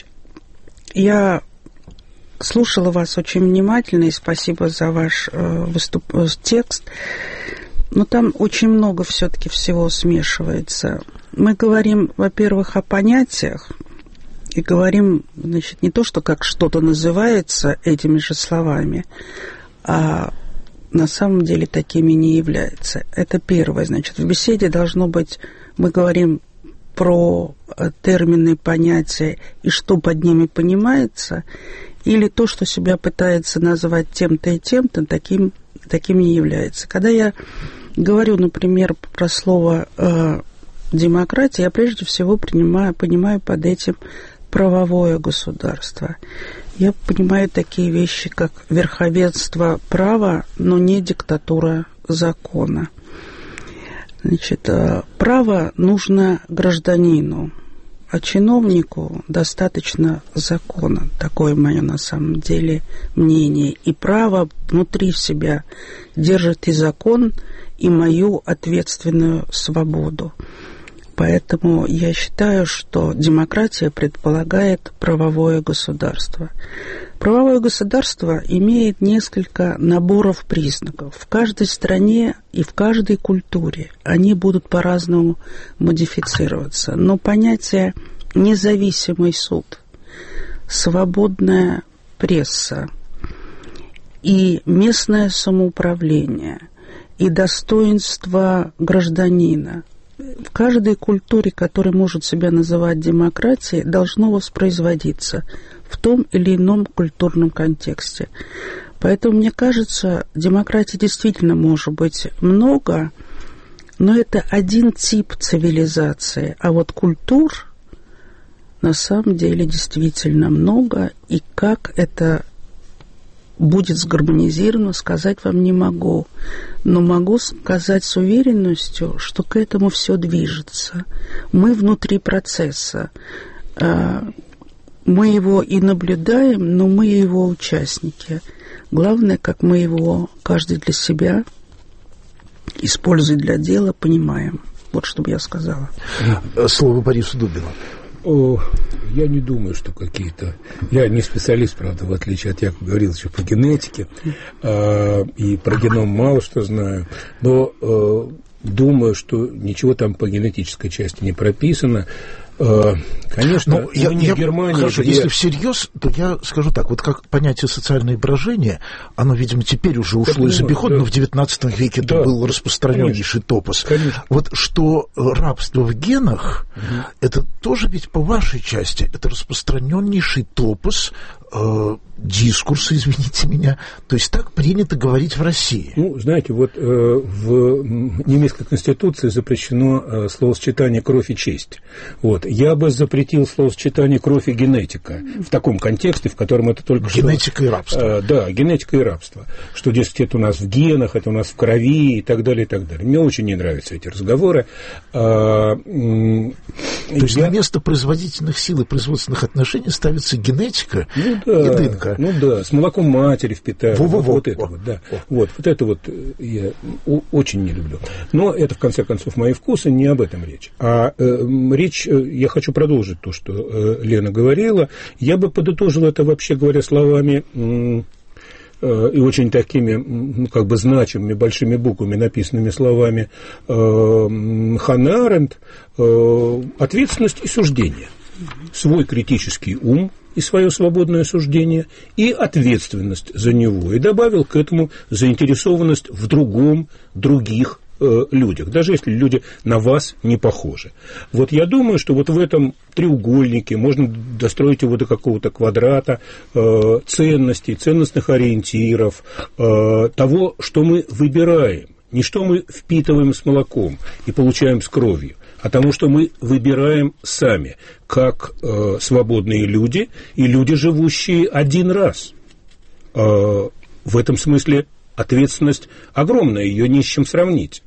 я слушала вас очень внимательно, и спасибо за ваш текст. Но там очень много все-таки всего смешивается. Мы говорим, во-первых, о понятиях, и говорим, значит, не то, что как что-то называется этими же словами, а на самом деле такими не является. Это первое. Значит, в беседе должно быть, мы говорим про термины, понятия и что под ними понимается, или то, что себя пытается назвать тем-то и тем-то, таким не является. Когда я говорю, например, про слово демократия, я прежде всего понимаю под этим правовое государство. Я понимаю такие вещи, как верховенство права, но не диктатура закона. Значит, право нужно гражданину, а чиновнику достаточно закона. Такое мое на самом деле мнение. И право внутри себя держит и закон, и мою ответственную свободу. Поэтому я считаю, что демократия предполагает правовое государство. Правовое государство имеет несколько наборов признаков. В каждой стране и в каждой культуре они будут по-разному модифицироваться. Но понятие «независимый суд», «свободная пресса» и «местное самоуправление» и «достоинство гражданина» в каждой культуре, которая может себя называть демократией, должно воспроизводиться в том или ином культурном контексте. Поэтому, мне кажется, демократии действительно может быть много, но это один тип цивилизации, а вот культур на самом деле действительно много, и как это будет сгармонизировано, сказать вам не могу. Но могу сказать с уверенностью, что к этому все движется. Мы внутри процесса. Мы его и наблюдаем, но мы его участники. Главное, как мы его, каждый для себя, используя для дела, понимаем. Вот что бы я сказала. Слово Борису Дубину. Я не думаю, что какие-то... Я не специалист, правда, в отличие от Якова Гавриловича по генетике, и про геном мало что знаю, но думаю, что ничего там по генетической части не прописано. Конечно, но я в Германии... Хорошо, если всерьез, то я скажу так, вот как понятие социальное брожение, оно, видимо, теперь уже ушло из обихода, но в XIX веке это был распространеннейший топос. Конечно. Вот что рабство в генах, это тоже ведь по вашей части, это распространеннейший топос, дискурса, извините меня, то есть так принято говорить в России. Ну, знаете, вот в немецкой конституции запрещено словосочетание «кровь и честь». Вот. Я бы запретил словосочетание «кровь и генетика» в таком контексте, в котором это только генетика и рабство. Да, генетика и рабство. Что, дескать, это у нас в генах, это у нас в крови и так далее, и так далее. Мне очень не нравятся эти разговоры. То есть на место производительных сил и производственных отношений ставится генетика и ДНК. Ну да, с молоком матери впитают. Вот это вот, да. Вот это вот я очень не люблю. Но это, в конце концов, мои вкусы, не об этом речь. А речь, я хочу продолжить то, что Лена говорила. Я бы подытожил это, вообще говоря, словами и очень такими, как бы значимыми большими буквами, написанными словами Ханны Аренд: ответственность и суждение. Свой критический ум и свое свободное суждение, и ответственность за него. И добавил к этому заинтересованность в других людях, даже если люди на вас не похожи. Вот я думаю, что вот в этом треугольнике можно достроить его до какого-то квадрата ценностей, ценностных ориентиров, того, что мы выбираем, не что мы впитываем с молоком и получаем с кровью, а тому, что мы выбираем сами, как свободные люди и люди, живущие один раз. В этом смысле ответственность огромная, ее не с чем сравнить.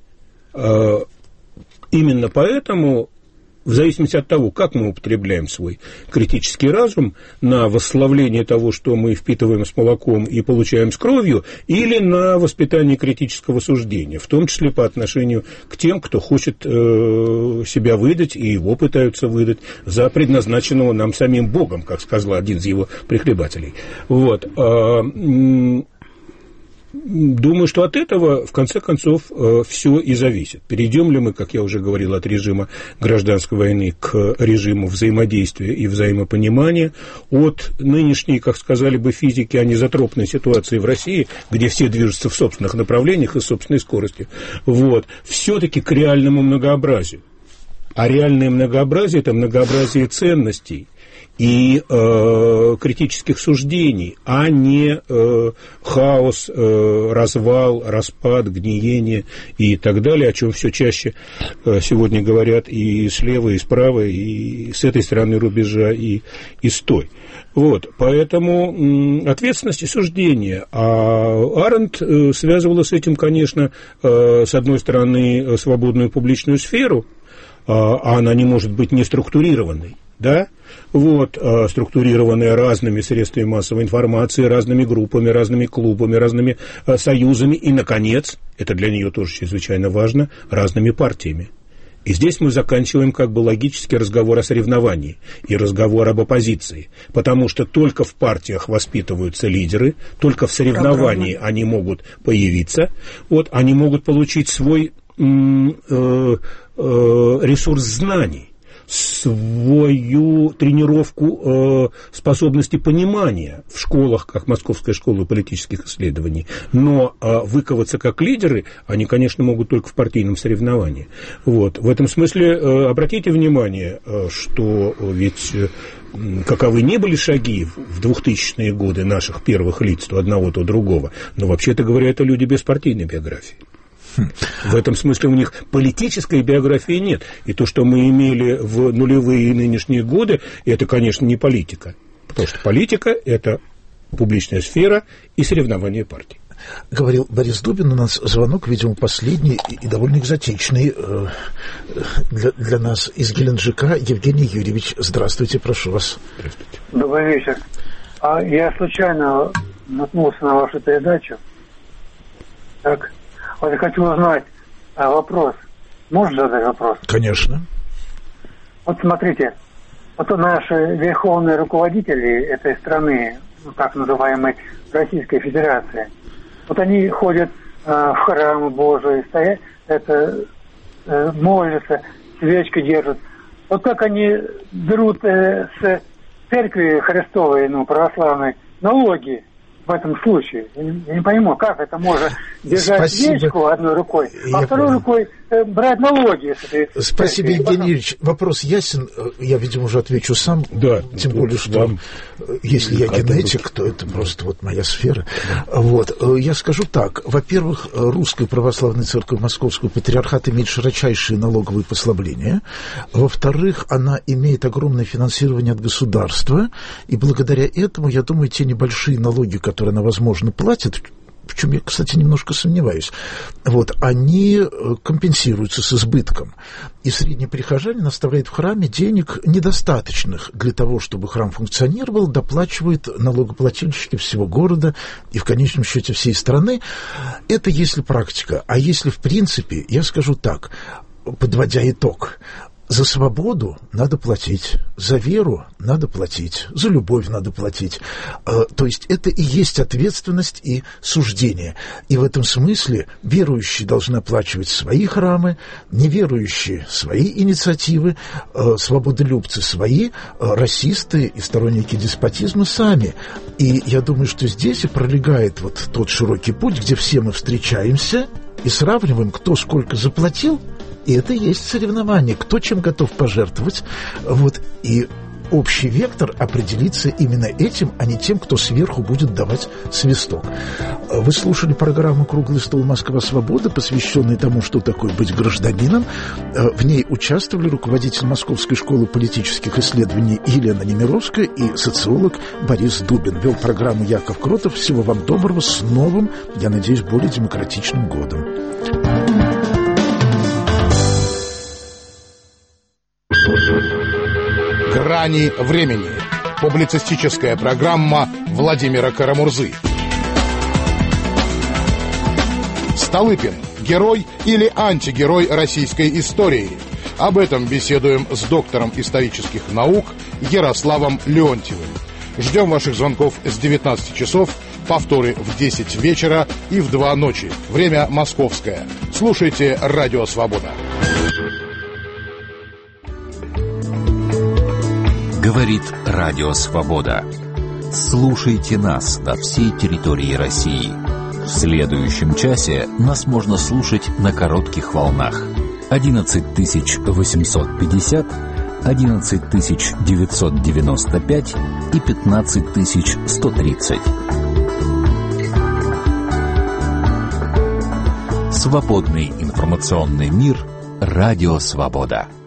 Именно поэтому, в зависимости от того, как мы употребляем свой критический разум на восславление того, что мы впитываем с молоком и получаем с кровью, или на воспитание критического суждения, в том числе по отношению к тем, кто хочет себя выдать, и его пытаются выдать за предназначенного нам самим Богом, как сказал один из его прихлебателей. Вот. Думаю, что от этого, в конце концов, все и зависит. Перейдем ли мы, как я уже говорил, от режима гражданской войны к режиму взаимодействия и взаимопонимания, от нынешней, как сказали бы физики, анизотропной ситуации в России, где все движутся в собственных направлениях и с собственной скоростью, вот, все-таки к реальному многообразию. А реальное многообразие – это многообразие ценностей и критических суждений, а не хаос, развал, распад, гниение и так далее, о чем все чаще сегодня говорят и слева, и справа, и с этой стороны рубежа, и с той. Вот, поэтому ответственность и суждение. А Аренд связывала с этим, конечно, с одной стороны, свободную публичную сферу, а она не может быть не структурированной. Да? Вот, структурированная разными средствами массовой информации, разными группами, разными клубами, разными союзами и, наконец, это для нее тоже чрезвычайно важно, разными партиями. И здесь мы заканчиваем как бы логический разговор о соревновании и разговор об оппозиции, потому что только в партиях воспитываются лидеры, только в соревновании они могут появиться, вот, они могут получить свой ресурс знаний, свою тренировку способности понимания в школах, как Московская школа политических исследований. Но выковаться как лидеры они, конечно, могут только в партийном соревновании. Вот. В этом смысле обратите внимание, что ведь каковы ни были шаги в 2000-е годы наших первых лиц, то одного, то другого, но вообще-то говоря, это люди без партийной биографии. В этом смысле у них политической биографии нет. И то, что мы имели в нулевые и нынешние годы, это, конечно, не политика. Потому что политика – это публичная сфера и соревнования партий. Говорил Борис Дубин, у нас звонок, видимо, последний и довольно экзотичный для нас из Геленджика. Евгений Юрьевич, здравствуйте, прошу вас. Здравствуйте. Добрый вечер. Я случайно наткнулся на вашу передачу. Так. Вот я хочу узнать вопрос. Можно задать вопрос? Конечно. Вот смотрите, вот наши верховные руководители этой страны, так называемой Российской Федерации, вот они ходят в храмы Божии, стоят, молятся, свечки держат. Вот как они берут с церкви Христовой, православной, налоги в этом случае? Я не пойму, как это можно держать свечку одной рукой, а второй рукой брать налоги. Спасибо, Евгений Юрьевич. Вопрос ясен. Я, видимо, уже отвечу сам. Да. Тем более, что если я генетик, то это просто вот моя сфера. Да. Вот. Я скажу так. Во-первых, Русская Православная Церковь Московского Патриархата имеет широчайшие налоговые послабления. Во-вторых, она имеет огромное финансирование от государства. И благодаря этому, я думаю, те небольшие налоги, которые она, возможно, платит, в чем я, кстати, немножко сомневаюсь, вот, они компенсируются с избытком. И средний прихожанин оставляет в храме денег недостаточных для того, чтобы храм функционировал, доплачивают налогоплательщики всего города и, в конечном счете, всей страны. Это если практика. А если в принципе, я скажу так, подводя итог, за свободу надо платить, за веру надо платить, за любовь надо платить. То есть это и есть ответственность и суждение. И в этом смысле верующие должны оплачивать свои храмы, неверующие свои инициативы, свободолюбцы свои, расисты и сторонники деспотизма сами. И я думаю, что здесь и пролегает вот тот широкий путь, где все мы встречаемся и сравниваем, кто сколько заплатил. И это и есть соревнование, кто чем готов пожертвовать. Вот, и общий вектор определится именно этим, а не тем, кто сверху будет давать свисток. Вы слушали программу «Круглый стол. Москва-Свобода», посвященную тому, что такое быть гражданином. В ней участвовали руководитель Московской школы политических исследований Елена Немировская и социолог Борис Дубин. Вел программу Яков Кротов. Всего вам доброго, с новым, я надеюсь, более демократичным годом. «Грани времени». Публицистическая программа Владимира Карамурзы. Столыпин. Герой или антигерой российской истории? Об этом беседуем с доктором исторических наук Ярославом Леонтьевым. Ждем ваших звонков с 19 часов, повторы в 10 вечера и в 2 ночи. Время московское. Слушайте «Радио Свобода». Говорит Радио Свобода. Слушайте нас на всей территории России. В следующем часе нас можно слушать на коротких волнах. 11850, 11995 и 15130. Свободный информационный мир. Радио Свобода.